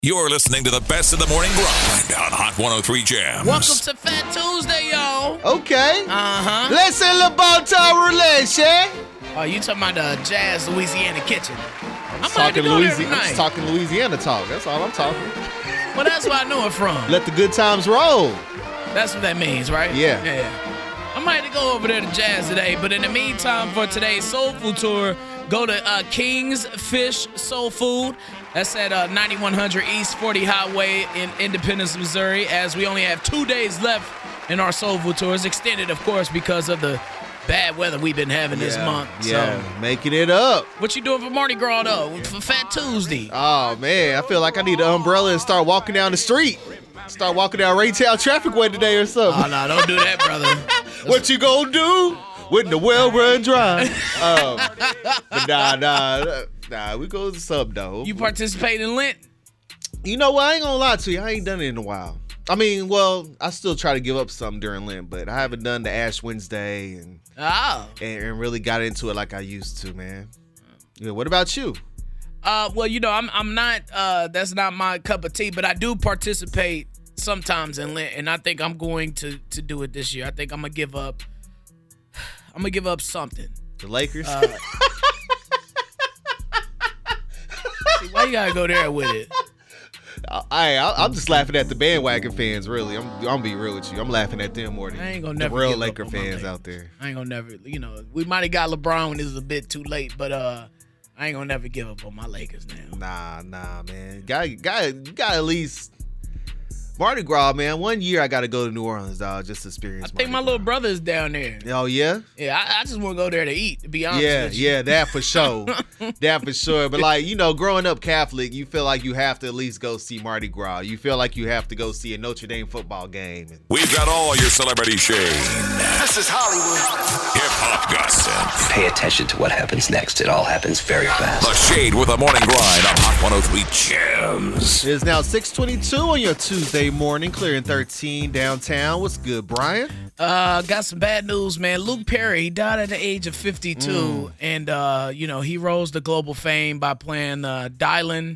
You're listening to the best of the morning grind on Hot 103 Jams. Welcome to Fat Tuesday, y'all. Okay. Uh-huh. Listen about our relation. Oh, you talking about the Jazz Louisiana Kitchen. I'm Talking go there I'm tonight. just talking Louisiana talk. That's all I'm talking. Well, that's where I know it from. Let the good times roll. That's what that means, right? Yeah. I might have to go over there to Jazz today, but in the meantime, for today's Soul Food Tour, go to King's Fish Soul Food. That's at 9100 East 40 Highway in Independence, Missouri, as we only have 2 days left in our Soul Food Tour. It's extended, of course, because of the bad weather we've been having this month. Yeah, So, making it up. what you doing for Mardi Gras, though, for Fat Tuesday? Oh, man, I feel like I need an umbrella and start walking down the street. Start walking down Raytown Traffic Way today or something. Oh, no, don't do that, brother. What you gonna do when the well run dry? But nah, we go to something, though. You participate in Lent? You know what? I ain't gonna lie to you. I ain't done it in a while. I mean, well, I still try to give up something during Lent, but I haven't done the Ash Wednesday and really got into it like I used to, man. Yeah, what about you? Well, you know, I'm not. That's not my cup of tea, but I do participate sometimes in Lent, and I think I'm going to do it this year. I think I'm gonna give up. I'm gonna give up something. The Lakers. Why you gotta go there with it? I'm just laughing at the bandwagon fans, really. I'm gonna be real with you. I'm laughing at them more than I ain't gonna the never real give up Laker on my fans Lakers. out there. I ain't gonna never. You know, we might have got LeBron when it was a bit too late, but I ain't gonna never give up on my Lakers now. Nah, man. Got at least Mardi Gras, man. 1 year I gotta go to New Orleans, dog, just to experience. I think my little brother is down there. Oh yeah? Yeah, I just want to go there to eat. To be honest with you. Yeah, that for sure. That for sure. But like, you know, growing up Catholic, you feel like you have to at least go see Mardi Gras. You feel like you have to go see a Notre Dame football game. We've got all your celebrity shade. This is Hollywood. Hip-hop gossip. Pay attention to what happens next. It all happens very fast. The Shade with a morning grind on Hot 103 Jams. It is now 6:22 on your Tuesday morning, clearing 13 downtown. What's good, Brian? Got some bad news, man. Luke Perry, he died at the age of 52, and you know, he rose to global fame by playing Dylan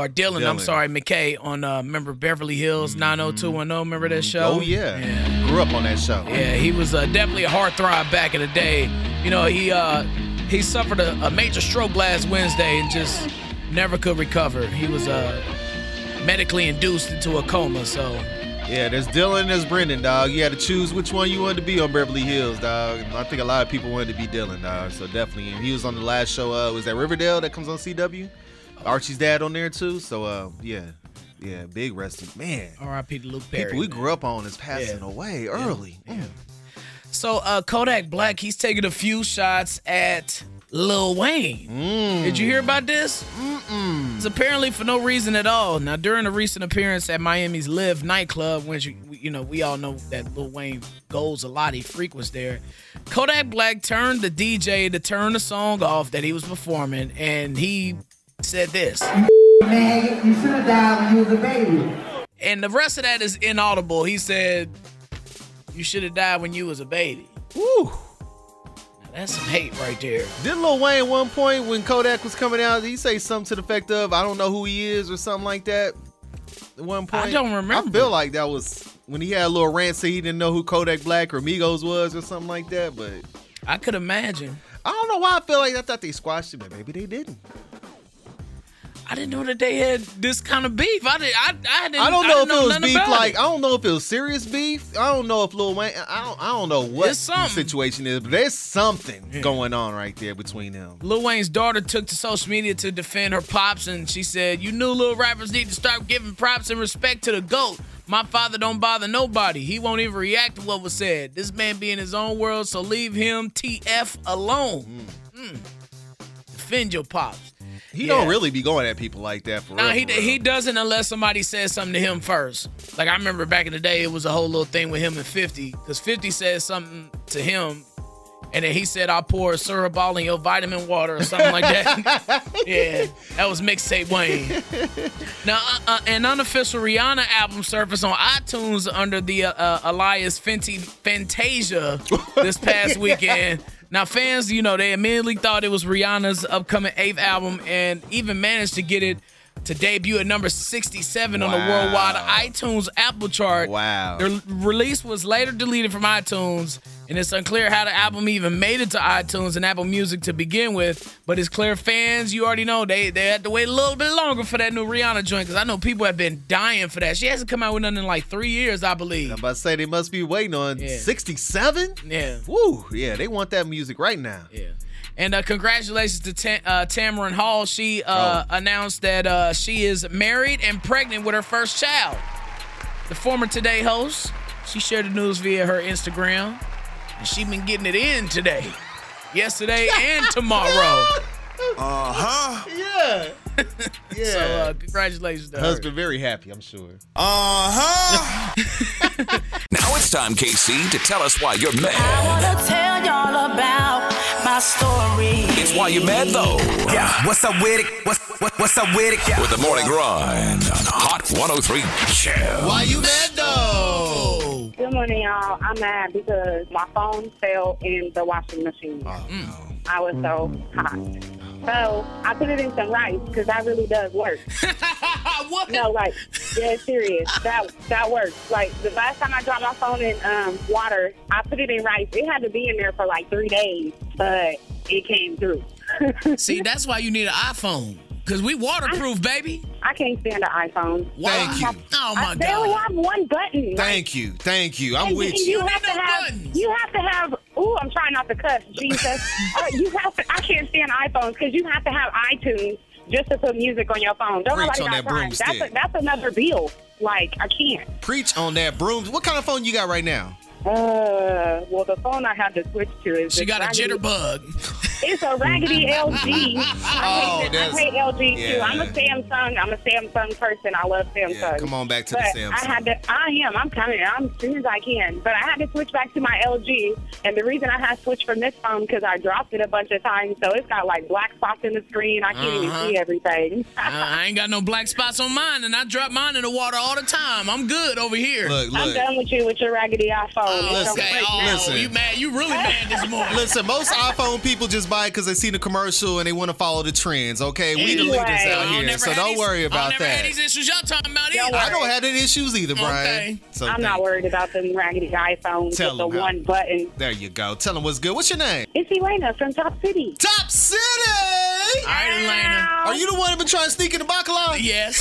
McKay on remember Beverly Hills 90210. Remember that show? Oh yeah. Grew up on that show. Yeah, he was definitely a heartthrob back in the day. You know, he suffered a major stroke last Wednesday and just never could recover. He was medically induced into a coma. So. Yeah, there's Dylan and there's Brendan, dog. You had to choose which one you wanted to be on Beverly Hills, dog. And I think a lot of people wanted to be Dylan, dog. So definitely. And he was on the last show. Was that Riverdale that comes on CW? Archie's dad on there too. So yeah, big rest. Man. R.I.P. to Luke Perry. People we grew up on is passing away early. Yeah. So Kodak Black, he's taking a few shots at Lil Wayne. Did you hear about this? It's apparently for no reason at all. Now, during a recent appearance at Miami's Live nightclub, which we all know that Lil Wayne goes a lot, he frequents there. Kodak Black turned the DJ to turn the song off that he was performing, and he said this. Man, you should have died when you was a baby. And the rest of that is inaudible. He said, "You should have died when you was a baby." Woo. That's some hate right there. Didn't Lil Wayne at one point when Kodak was coming out, did he say something to the effect of, I don't know who he is or something like that? At one point? I don't remember. I feel like that was when he had a little rant saying he didn't know who Kodak Black or Migos was or something like that, but I could imagine. I don't know why I feel like I thought they squashed him, but maybe they didn't. I didn't know that they had this kind of beef. I don't know if it was beef. I it. don't know if it was serious beef. I don't know if Lil Wayne. I don't know what the situation is, but there's something going on right there between them. Lil Wayne's daughter took to social media to defend her pops, and she said, "You new little rappers need to start giving props and respect to the GOAT. My father don't bother nobody. He won't even react to what was said. This man be in his own world, so leave him TF alone. Defend your pops." He don't really be going at people like that for real. He doesn't unless somebody says something to him first. Like I remember back in the day, it was a whole little thing with him and 50, because 50 said something to him, and then he said, "I'll pour a syrup all in your vitamin water," or something like that. Yeah, that was mixtape Wayne. Now, an unofficial Rihanna album surfaced on iTunes under the alias Fantasia this past weekend. Now, fans, they immediately thought it was Rihanna's upcoming 8th album and even managed to get it to debut at number 67 on the worldwide iTunes Apple chart. Wow. Their release was later deleted from iTunes, and it's unclear how the album even made it to iTunes and Apple Music to begin with. But it's clear fans, you already know, they had to wait a little bit longer for that new Rihanna joint, because I know people have been dying for that. She hasn't come out with nothing in like 3 years, I believe. I'm about to say they must be waiting on 67? Yeah. Woo, yeah, they want that music right now. Yeah. And congratulations to Tamron Hall. She announced that she is married and pregnant with her first child. The former Today host, she shared the news via her Instagram. And she been getting it in today, yesterday, and tomorrow. Yeah. Yeah. So congratulations to Husband very happy, I'm sure. Now it's time, KC, to tell us why you're I mad. wanna tell y'all about my story. It's why you're mad, though. Yeah, what's up with it? What's up with it? Yeah. With the morning grind on Hot 103 Jam. Why you mad though? Good morning, y'all. I'm mad because my phone fell in the washing machine. I was so hot. So I put it in some rice because that really does work. What? No, like, yeah, serious. That works. Like, the last time I dropped my phone in water, I put it in rice. It had to be in there for like 3 days, but it came through. See, that's why you need an iPhone, because we waterproof, baby. I can't stand the iPhone. Thank you. Oh, my They only God. have one button. Thank you. I'm with And you. you have to have. Ooh, I'm trying not to cuss. Jesus, you have to. I can't stand iPhones because you have to have iTunes just to put music on your phone. Don't Preach nobody on got that time. broomstick. That's another bill. Like, I can't. Preach on that broom. What kind of phone you got right now? Well, the phone I had to switch to is She got a jitterbug. It's a raggedy LG. I hate LG too. yeah. I'm a Samsung person. I love Samsung. Yeah, come on back to But the Samsung. I'm coming. I'm as soon as I can. But I had to switch back to my LG. And the reason I had to switch from this phone because I dropped it a bunch of times. So it's got like black spots in the screen. I can't even see everything. I ain't got no black spots on mine, and I drop mine in the water all the time. I'm good over here. Look. I'm done with you with your raggedy iPhone. It's Okay. so Oh, Listen. you mad? You really mad this morning? Listen, most iPhone people just buy it because they see the commercial and they want to follow the trends, okay? We the Anyway. leaders out I here, never so had don't these- worry I about never had that. these issues y'all talking about either. I don't have any issues either, Brian. Okay. So I'm not worried about them raggedy iPhones Tell with the them how. one button. There you go. Tell them what's good. What's your name? It's Elena from Top City. Top City! All right, Atlanta. Are you the one that been trying to sneak in the bacala? Yes.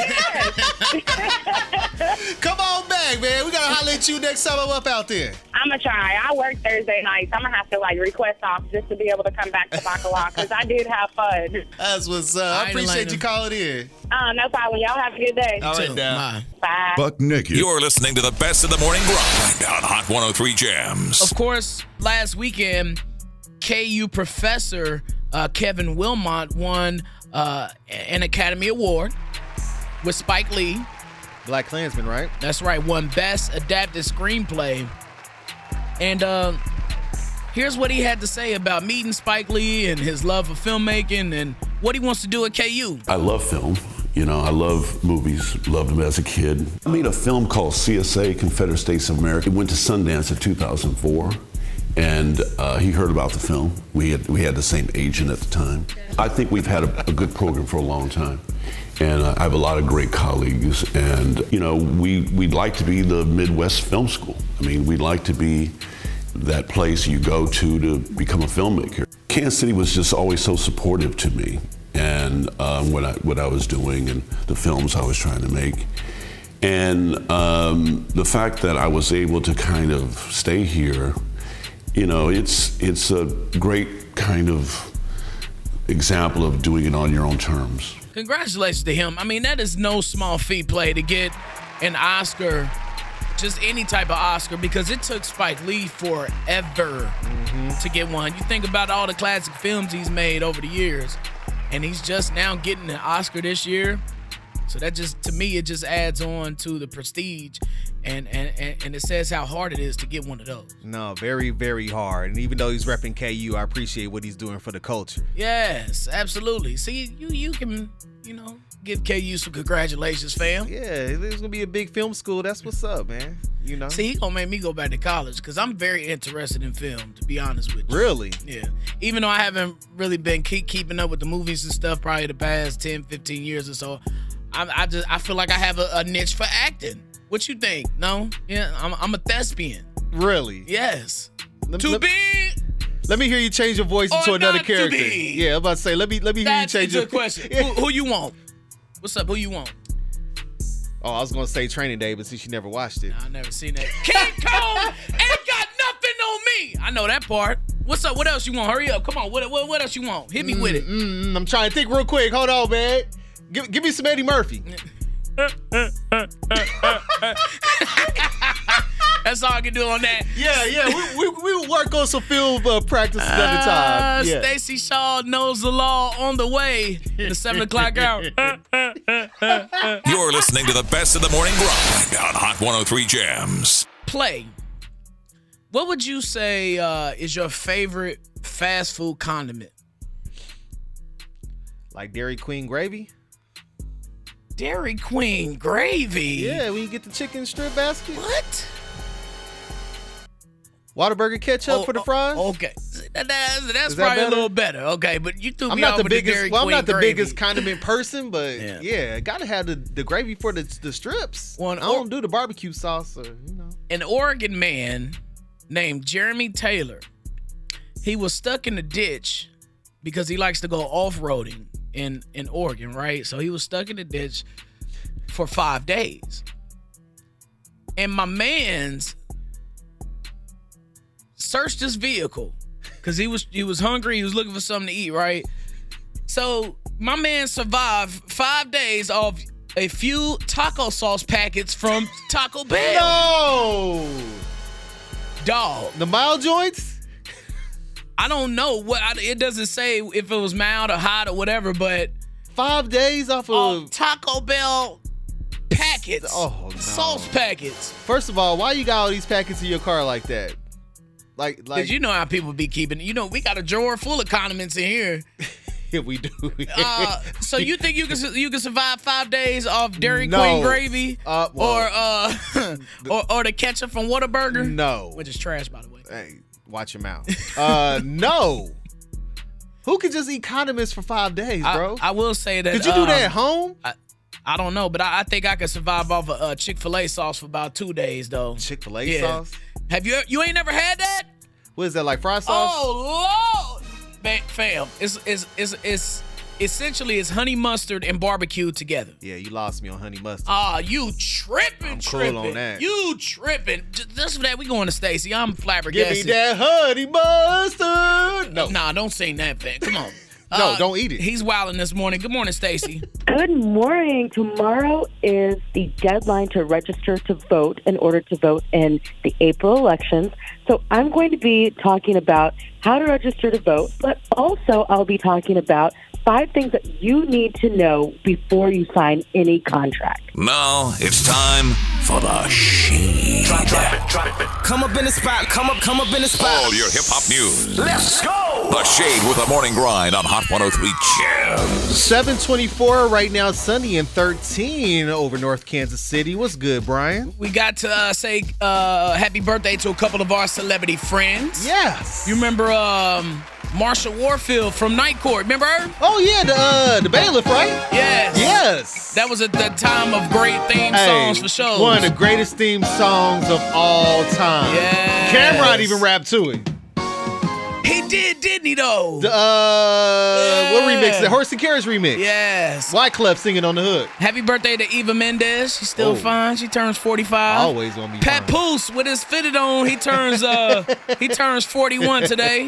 Come on back, man. We got to holler at you next time I'm up out there. I'm going to try. I work Thursday nights. I'm going to have to, request off just to be able to come back to Bacala because I did have fun. That's what's up. All I right, appreciate Elena. you calling in. No problem. Y'all have a good day. All right, Too. now. Bye. Bye. Buck naked. You're listening to the best of the morning grind on Hot 103 Jams. Of course, last weekend, KU professor Kevin Wilmot won an Academy Award with Spike Lee. Black Klansman, right? That's right, won Best Adapted Screenplay. And here's what he had to say about meeting Spike Lee and his love of filmmaking and what he wants to do at KU. I love film. You know, I love movies, loved them as a kid. I made a film called CSA, Confederate States of America. It went to Sundance in 2004, and he heard about the film. We had the same agent at the time. I think we've had a good program for a long time, and I have a lot of great colleagues, and, you know, we'd like to be the Midwest Film School. I mean, we'd like to be that place you go to become a filmmaker. Kansas City was just always so supportive to me. And what I was doing and the films I was trying to make. And the fact that I was able to kind of stay here, you know, it's a great kind of example of doing it on your own terms. Congratulations to him. I mean, that is no small feat play to get an Oscar, just any type of Oscar, because it took Spike Lee forever to get one. You think about all the classic films he's made over the years, and he's just now getting an Oscar this year. So that just, to me, it just adds on to the prestige And it says how hard it is to get one of those. No, very, very hard. And even though he's repping KU, I appreciate what he's doing for the culture. Yes, absolutely. See, you can, give KU some congratulations, fam. Yeah, there's gonna be a big film school. That's what's up, man. See, he gonna make me go back to college because I'm very interested in film, to be honest with you. Really? Yeah. Even though I haven't really been keeping up with the movies and stuff probably the past 10, 15 years or so, I feel like I have a niche for acting. What you think? No? Yeah, I'm a thespian. Really? Yes. Let me hear you change your voice into another character. Yeah, I'm about to say, let me hear you change your question. Who you want? What's up? Who you want? Oh, I was gonna say Training Day, but since you never watched it. Nah, I never seen that. King Kong ain't got nothing on me. I know that part. What's up? What else you want? Hurry up. Come on. What else you want? Hit me with it. I'm trying to think real quick. Hold on, man. Give me some Eddie Murphy. That's all I can do on that. Yeah. We will work on some film practice another time. Yeah. Stacey Shaw knows the law on the way. The 7 o'clock hour. You're listening to the best of the morning grind on Hot 103 Jams. Play. What would you say is your favorite fast food condiment? Like Dairy Queen gravy? Dairy Queen gravy? Yeah, when you get the chicken strip basket. What? Whataburger ketchup for the fries? Okay. That's probably a little better. Okay, but you threw me off with the Dairy Queen I'm not the gravy. biggest condiment person, but yeah gotta have the gravy for the strips. I don't do the barbecue sauce. An Oregon man named Jeremy Taylor, he was stuck in a ditch because he likes to go off-roading in Oregon, right? So he was stuck in the ditch for 5 days. And my man's searched his vehicle because he was hungry. He was looking for something to eat, right? So my man survived 5 days off a few taco sauce packets from Taco Bell. No! Dog. The mild joints? I don't know. It doesn't say if it was mild or hot or whatever, but 5 days off of Taco Bell packets. Oh, no. Sauce packets. First of all, why you got all these packets in your car like that? Like, because you know how people be keeping. We got a drawer full of condiments in here. Yeah, we do. So you think you can survive 5 days off Dairy Queen gravy, or the ketchup from Whataburger? No, which is trash, by the way. Hey, watch your mouth. No. Who could just eat condiments for 5 days, bro? I will say that. Could you do that at home? I don't know, but I think I could survive off a Chick-fil-A sauce for about 2 days, though. Chick-fil-A sauce? Have you ain't never had that? What is that, like fried sauce? Oh, Lord! Fam, it's essentially it's honey mustard and barbecue together. Yeah, you lost me on honey mustard. You tripping, I'm cool on that. You tripping. Just for that, we going to Stacy. I'm flabbergasted. Give me that honey mustard. No. Nah, don't sing that, fam. Come on. No, don't eat it. He's wilding this morning. Good morning, Stacy. Good morning. Tomorrow is the deadline to register to vote in order to vote in the April elections. So I'm going to be talking about how to register to vote, but also I'll be talking about 5 things that you need to know before you sign any contract. Now it's time for the Shade. Drop it. Come up in the spot. Come up in the spot. All your hip-hop news. Let's go. The Shade with the morning grind on Hot 103 Jams. 724 right now, sunny and 13 over North Kansas City. What's good, Brian? We got to say happy birthday to a couple of our celebrity friends. Yes. You remember Marsha Warfield from Night Court. Remember her? Oh, yeah, the bailiff, right? Yes. Yes. That was at the time of great theme songs for shows. One of the greatest theme songs of all time. Yes. Cameron even rapped to it. He did, didn't he, though? What remix? The Horse and Carriage remix. Yes. Wyclef singing on the hook. Happy birthday to Eva Mendes. She's still fine. She turns 45. Always gonna be Pat fine. Poose with his fitted on. He turns 41 today.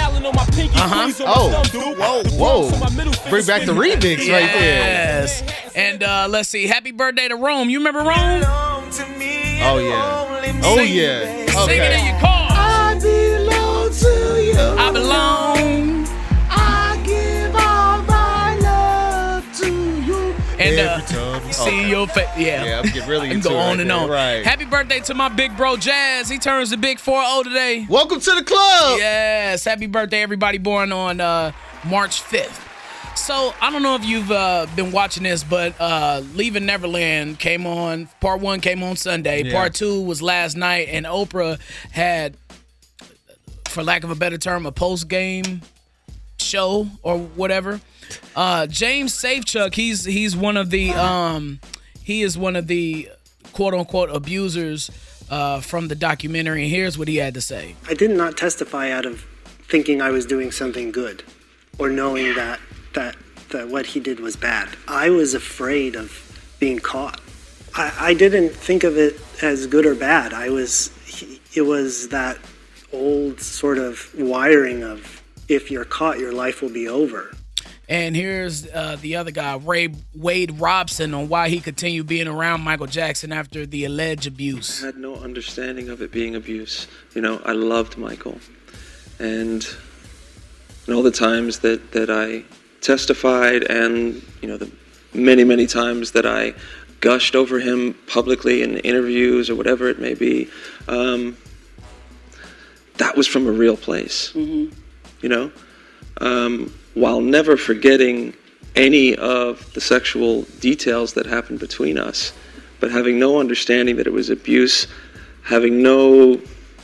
Whoa. Bring back the remix right there. Yes. And let's see. Happy birthday to Rome. You remember Rome? Oh, yeah. Oh, yeah. Sing it in your car. I belong to you. I belong. I give all my love to you. And every time. see your face. Yeah, I'm getting really and into go it on right and there. on. Right. Happy birthday to my big bro Jazz. He turns the big 4-0 today. Welcome to the club. Yes, happy birthday, everybody born on March 5th. So, I don't know if you've been watching this, but Leaving Neverland came on. Part 1 came on Sunday. Yeah. Part 2 was last night, and Oprah had, for lack of a better term, a post-game show or whatever. James Safechuck, he's one of the he is one of the quote-unquote abusers from the documentary, and here's what he had to say. I did not testify out of thinking I was doing something good or knowing that what he did was bad. I was afraid of being caught. I didn't think of it as good or bad. It was that old sort of wiring of if you're caught, your life will be over. And here's the other guy, Wade Robson, on why he continued being around Michael Jackson after the alleged abuse. I had no understanding of it being abuse. I loved Michael. And all the times that I testified and, the many, many times that I gushed over him publicly in interviews or whatever it may be, that was from a real place, while never forgetting any of the sexual details that happened between us, but having no understanding that it was abuse, having no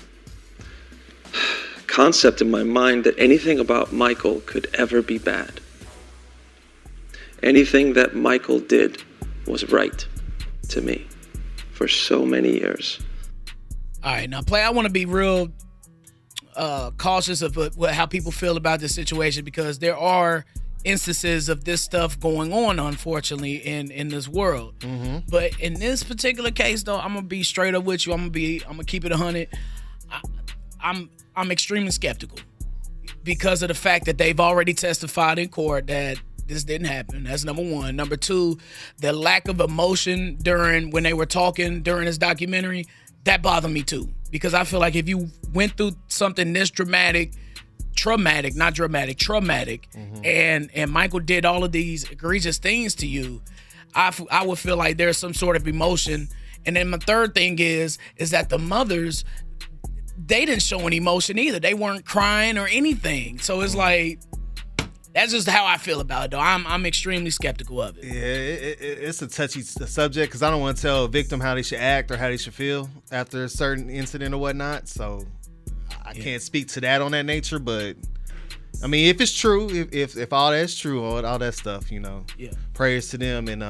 concept in my mind that anything about Michael could ever be bad. Anything that Michael did was right to me for so many years. All right, now, Play, I want to be real cautious of how people feel about this situation, because there are instances of this stuff going on, unfortunately, in this world. Mm-hmm. But in this particular case, though, I'm gonna be straight up with you. I'm gonna keep it 100. I'm extremely skeptical because of the fact that they've already testified in court that this didn't happen. That's number one. Number two, the lack of emotion when they were talking during this documentary, that bothered me too. Because I feel like if you went through something this traumatic, mm-hmm. and Michael did all of these egregious things to you, I would feel like there's some sort of emotion. And then my third thing is that the mothers, they didn't show any emotion either. They weren't crying or anything. So it's like, that's just how I feel about it, though. I'm extremely skeptical of it. Yeah, it's a touchy subject because I don't want to tell a victim how they should act or how they should feel after a certain incident or whatnot. So I can't speak to that on that nature. But I mean, if it's true, if all that's true, all that stuff, prayers to them, and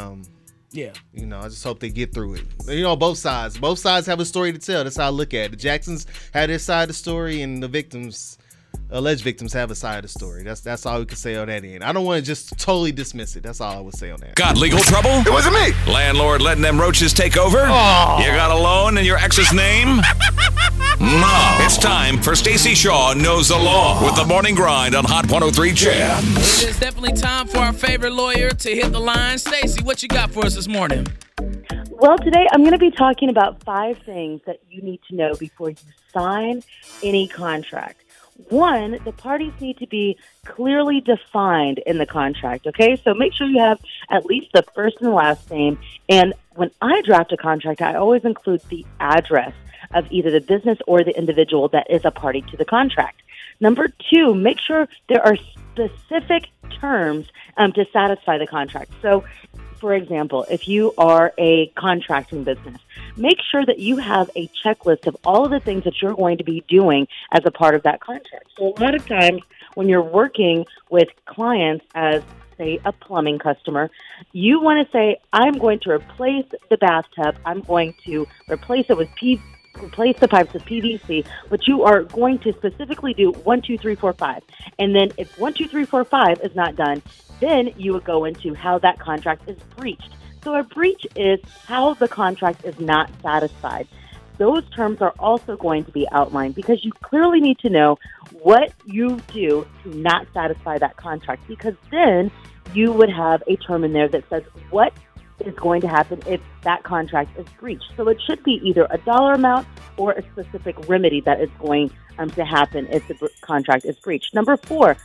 I just hope they get through it. Both sides have a story to tell. That's how I look at it. The Jacksons had their side of the story, and the alleged victims have a side of the story. That's all we can say on that end. I don't want to just totally dismiss it. That's all I would say on that. Got legal trouble? It wasn't me. Landlord letting them roaches take over? Oh. You got a loan in your ex's name? No. It's time for Stacey Shaw Knows the Law with the Morning Grind on Hot 103 Jam. It is definitely time for our favorite lawyer to hit the line. Stacey, what you got for us this morning? Well, today I'm going to be talking about 5 things that you need to know before you sign any contract. 1, the parties need to be clearly defined in the contract, okay? So make sure you have at least the first and last name. And when I draft a contract, I always include the address of either the business or the individual that is a party to the contract. Number 2, make sure there are specific terms to satisfy the contract. So, for example, if you are a contracting business, make sure that you have a checklist of all of the things that you're going to be doing as a part of that contract. So a lot of times when you're working with clients as, say, a plumbing customer, you want to say, I'm going to replace the bathtub. I'm going to replace it with replace the pipes with PVC, but you are going to specifically do 1, 2, 3, 4, 5. And then if 1, 2, 3, 4, 5 is not done, then you would go into how that contract is breached. So a breach is how the contract is not satisfied. Those terms are also going to be outlined because you clearly need to know what you do to not satisfy that contract, because then you would have a term in there that says what is going to happen if that contract is breached. So it should be either a dollar amount or a specific remedy that is going to happen if the contract is breached. Number 4,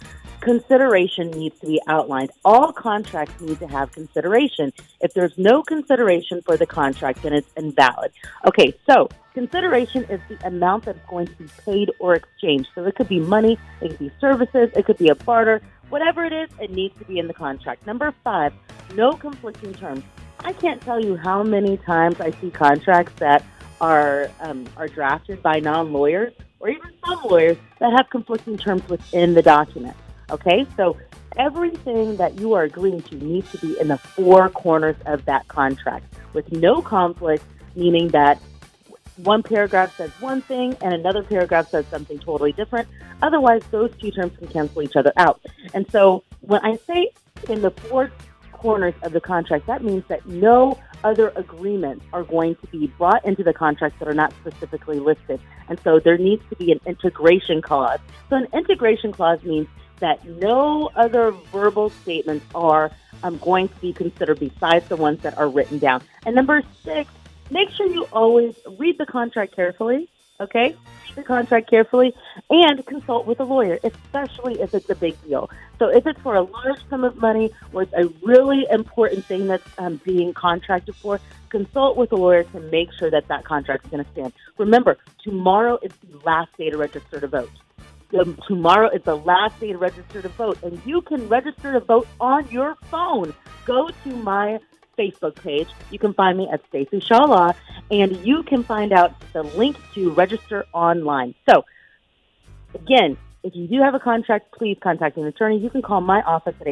consideration needs to be outlined. All contracts need to have consideration. If there's no consideration for the contract, then it's invalid. Okay, so consideration is the amount that's going to be paid or exchanged. So it could be money, it could be services, it could be a barter. Whatever it is, it needs to be in the contract. Number 5, no conflicting terms. I can't tell you how many times I see contracts that are drafted by non-lawyers or even some lawyers that have conflicting terms within the document. Okay, so everything that you are agreeing to needs to be in the 4 corners of that contract with no conflict, meaning that one paragraph says one thing and another paragraph says something totally different. Otherwise, those 2 terms can cancel each other out. And so when I say in the 4 corners of the contract, that means that no other agreements are going to be brought into the contract that are not specifically listed. And so there needs to be an integration clause. So an integration clause means that no other verbal statements are going to be considered besides the ones that are written down. And number 6, make sure you always read the contract carefully, okay? Read the contract carefully and consult with a lawyer, especially if it's a big deal. So if it's for a large sum of money or it's a really important thing that's being contracted for, consult with a lawyer to make sure that that contract is going to stand. Remember, tomorrow is the last day to register to vote. Tomorrow is the last day to register to vote, and you can register to vote on your phone. Go to my Facebook page. You can find me at Stacey Shaw Law, and you can find out the link to register online. So, again, if you do have a contract, please contact an attorney. You can call my office at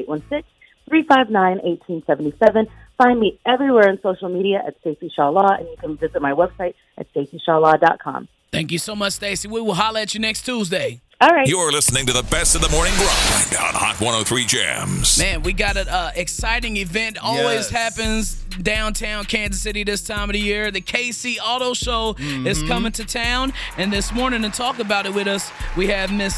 816-359-1877. Find me everywhere on social media at Stacey Shaw Law, and you can visit my website at staceyshawlaw.com. Thank you so much, Stacey. We will holler at you next Tuesday. All right. You're listening to the best of the morning grind on Hot 103 Jams. Man, we got an exciting event. Always happens downtown Kansas City this time of the year. The KC Auto Show is coming to town. And this morning to talk about it with us, we have Miss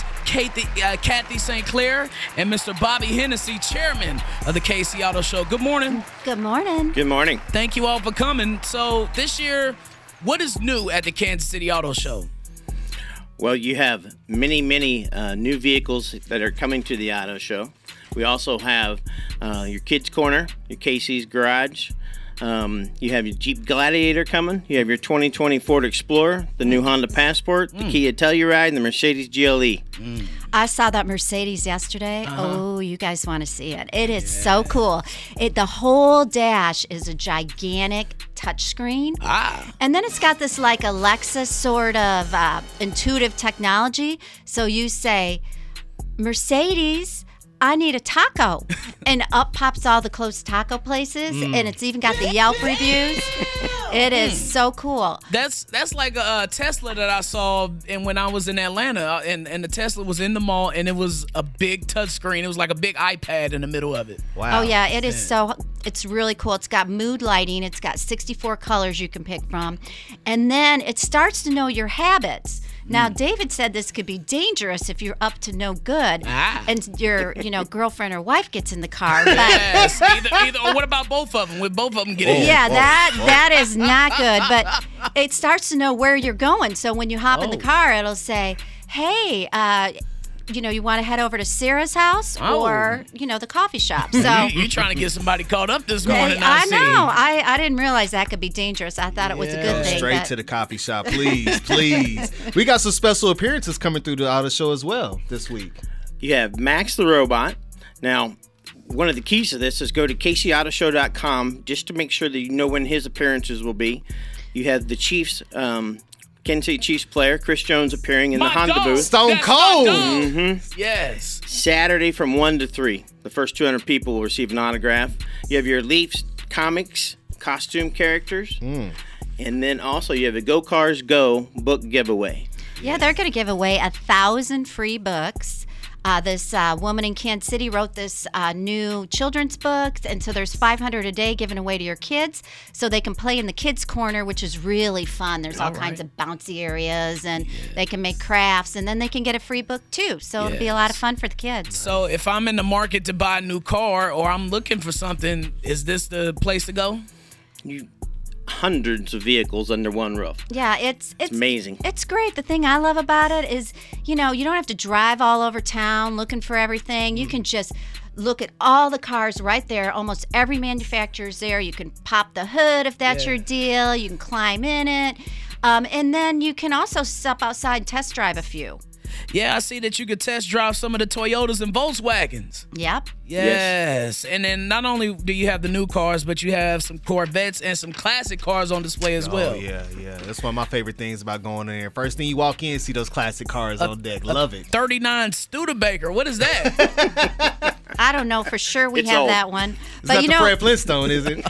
Kathy St. Clair and Mr. Bobby Hennessy, chairman of the KC Auto Show. Good morning. Good morning. Good morning. Thank you all for coming. So this year, what is new at the Kansas City Auto Show? Well, you have many new vehicles that are coming to the auto show. We also have your Kids Corner, your KC's Garage. You have your Jeep Gladiator coming. You have your 2020 Ford Explorer, the new Honda Passport, the Kia Telluride, and the Mercedes GLE. I saw that Mercedes yesterday. Oh, you guys want to see it. It is so cool. The whole dash is a gigantic touchscreen. And then it's got this like Alexa sort of intuitive technology. So you say, Mercedes, I need a taco. And up pops all the close taco places. And it's even got the Yelp reviews. It is so cool. That's like a Tesla that I saw when I was in Atlanta. And the Tesla was in the mall, and it was a big touch screen. It was like a big iPad in the middle of it. Wow. Oh, yeah. It is it's really cool. It's got mood lighting. It's got 64 colors you can pick from. And then it starts to know your habits. Now, David said this could be dangerous if you're up to no good and your, girlfriend or wife gets in the car. But yes, either. Or what about both of them? Would both of them get in? Yeah, that is not good. But it starts to know where you're going. So when you hop in the car, it'll say, hey, you want to head over to Sarah's house or, the coffee shop. So you're trying to get somebody caught up this morning. I know. I didn't realize that could be dangerous. I thought it was a good thing. Straight to the coffee shop, please. We got some special appearances coming through the auto show as well this week. You have Max the Robot. Now, one of the keys to this is go to kcautoshow.com just to make sure that you know when his appearances will be. You have the Chiefs, Kansas City Chiefs player Chris Jones appearing in the Honda booth. Stone Cold. Yes. Saturday from 1 to 3. The first 200 people will receive an autograph. You have your Leafs comics, costume characters. And then also you have a Go Cars Go book giveaway. Yeah, they're going to give away 1,000 free books. This woman in Kansas City wrote this new children's book, and so there's 500 a day given away to your kids so they can play in the kids' corner, which is really fun. There's all kinds of bouncy areas, and they can make crafts, and then they can get a free book too. So it'll be a lot of fun for the kids. So if I'm in the market to buy a new car or I'm looking for something, is this the place to go? hundreds of vehicles under one roof. Yeah, it's amazing. It's great. The thing I love about it is, you don't have to drive all over town looking for everything. You can just look at all the cars right there. Almost every manufacturer's there. You can pop the hood if that's your deal. You can climb in it. And then you can also step outside and test drive a few. Yeah, I see that you could test drive some of the Toyotas and Volkswagens. Yep. Yes. And then not only do you have the new cars, but you have some Corvettes and some classic cars on display as well. Oh, yeah. That's one of my favorite things about going in there. First thing you walk in, see those classic cars on deck. Love it. 39 Studebaker. What is that? I don't know for sure we have that one. It's not the Fred Flintstone, is it?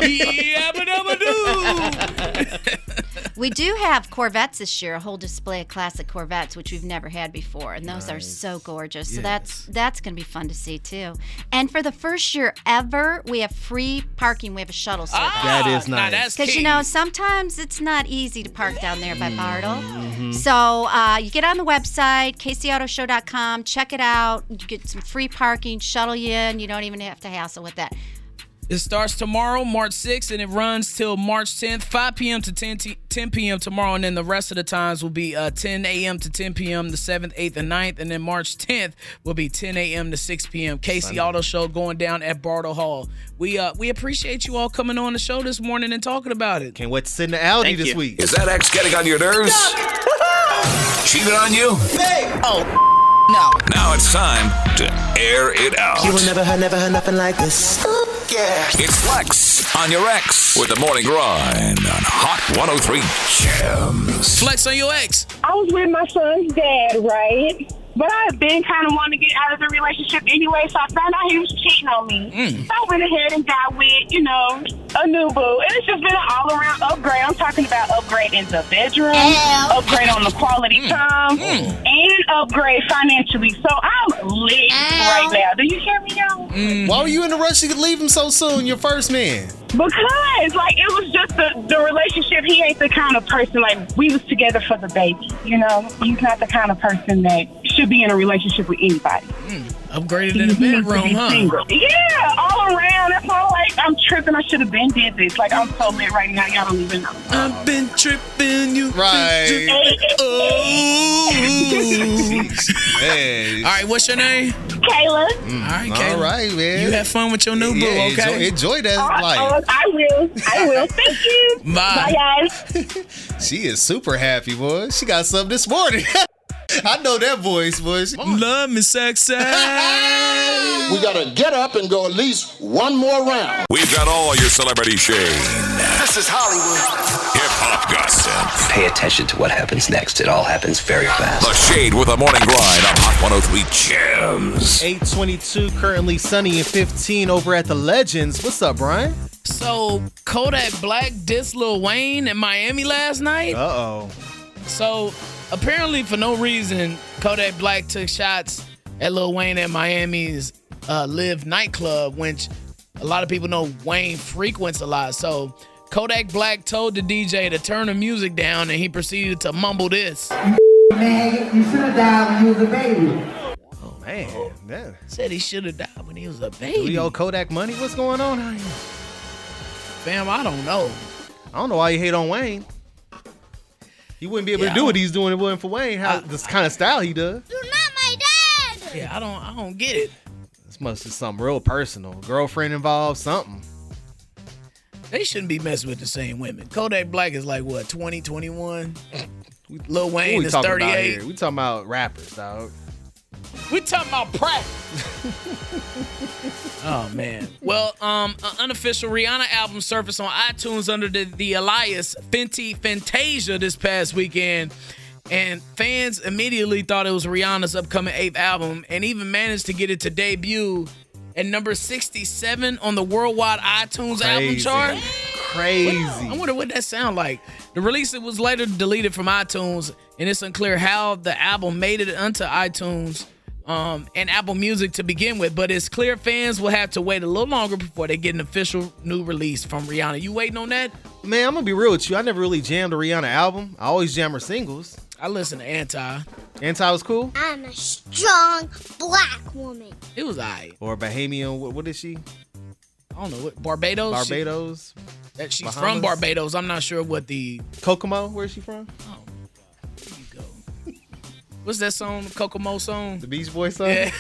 We do have Corvettes this year, a whole display of classic Corvettes, which we've never had before, and those are so gorgeous. So that's going to be fun to see, too. And for the first year ever, we have free parking. We have a shuttle service. That is nice. Because, sometimes it's not easy to park down there by Bartle. Mm-hmm. So you get on the website, kcautoshow.com, check it out. You get some free parking, shuttle you in. You don't even have to hassle with that. It starts tomorrow, March 6th, and it runs till March 10th, 5 p.m. to 10 p.m. tomorrow, and then the rest of the times will be 10 a.m. to 10 p.m. the 7th, 8th, and 9th, and then March 10th will be 10 a.m. to 6 p.m. KC Auto Show going down at Bartle Hall. We appreciate you all coming on the show this morning and talking about it. Can't wait to sit in the Audi this week. Is that ex getting on your nerves? Cheating on you? Hey! Oh, no. Now it's time to air it out. You will never have nothing like this. Yeah. It's Flex on your ex with the morning grind on Hot 103 Gems. Flex on your ex. I was with my son's dad, right? But I had been kind of wanting to get out of the relationship anyway, so I found out he was cheating on me. So I went ahead and got with, a new boo. And it's just been an all-around upgrade. I'm talking about upgrade in the bedroom, upgrade on the quality time, and upgrade financially. So I'm lit right now. Do you hear me, y'all? Why were you in a rush to leave him so soon, your first man? Because, it was just the relationship. He ain't the kind of person, we was together for the baby, He's not the kind of person that should be in a relationship with anybody. Upgraded in the bedroom, huh? Single. Yeah, all around. That's all I'm tripping. I should have been did this. I'm so lit right now. Y'all don't even know. I've been tripping. You right. Man. All right, what's your name? Kayla. All right, Kayla. All right, man. You have fun with your new boo, okay? Enjoy that life. I will. Thank you. Bye. Bye, guys. She is super happy, boy. She got something this morning. I know that voice, boy. Love me, sexy. We gotta get up and go at least one more round. We've got all your celebrity shade. This is Hollywood. Hip-hop gossip. Pay attention to what happens next. It all happens very fast. The Shade with a morning grind on Hot 103 Gems. 8:22, currently sunny and 15 over at the Legends. What's up, Brian? So, Kodak Black dissed Lil Wayne in Miami last night. Uh-oh. So, apparently for no reason, Kodak Black took shots at Lil Wayne at Miami's Live nightclub, which a lot of people know Wayne frequents a lot. So, Kodak Black told the DJ to turn the music down, and he proceeded to mumble this. Man, you should have died when you was a baby. Oh, man. Yeah. Said he should have died when he was a baby. Do you owe Kodak money? What's going on out here? Fam, I don't know. I don't know why you hate on Wayne. He wouldn't be able to do what he's doing if it wasn't for Wayne. This kind of style he does. You're not my dad. Yeah, I don't get it. This must be something real personal. Girlfriend involved, something. They shouldn't be messing with the same women. Kodak Black is like, what, 20, 21? Lil Wayne is 38. We talking about rappers, dog. We talking about practice. Oh, man. Well, an unofficial Rihanna album surfaced on iTunes under the alias Fenty Fantasia this past weekend. And fans immediately thought it was Rihanna's upcoming 8th album and even managed to get it to debut at number 67 on the worldwide iTunes album chart. Crazy. I wonder what that sound like. The release was later deleted from iTunes, and it's unclear how the album made it onto iTunes and Apple Music to begin with, but it's clear fans will have to wait a little longer before they get an official new release from Rihanna. You waiting on that? Man, I'm going to be real with you. I never really jammed a Rihanna album. I always jam her singles. I listen to Anti. Anti was cool? I'm a strong black woman. It was all right. Or Bahamian, what is she? I don't know what Barbados. Barbados. That she's Bahamas? from Barbados. I'm not sure what the Kokomo. Where's she from? Oh, there you go. What's that song? Kokomo song? The Beach Boys song. Yeah.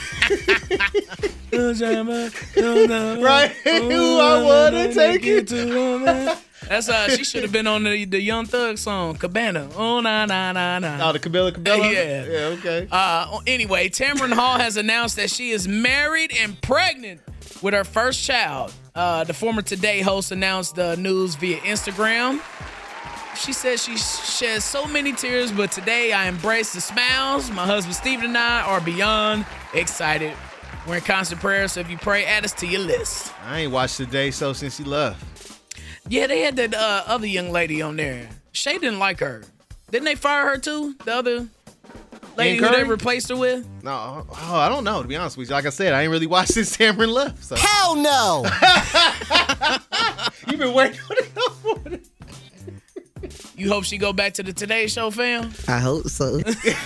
Right. Who I wanna take you to. That's she should have been on the Young Thug song, Cabana. Oh na na na na. Oh, the Cabela. Yeah. Yeah. Okay. Anyway, Tamron Hall has announced that she is married and pregnant with her first child. The former Today host announced the news via Instagram. She says she sheds so many tears, but today I embrace the smiles. My husband Steven and I are beyond excited. We're in constant prayer, so if you pray, add us to your list. I ain't watched Today show since he left. Yeah, they had that other young lady on there. Shay didn't like her. Didn't they fire her too? The other lady who they replaced her with? No, I don't know, to be honest with you. Like I said, I ain't really watched since Tamron left. So. Hell no! You've been waiting for it. You hope she go back to the Today Show, fam? I hope so.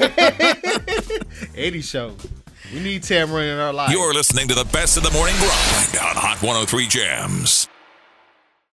Eddie Show. We need Tamron in our life. You're listening to the best of the morning grind on Hot 103 Jams.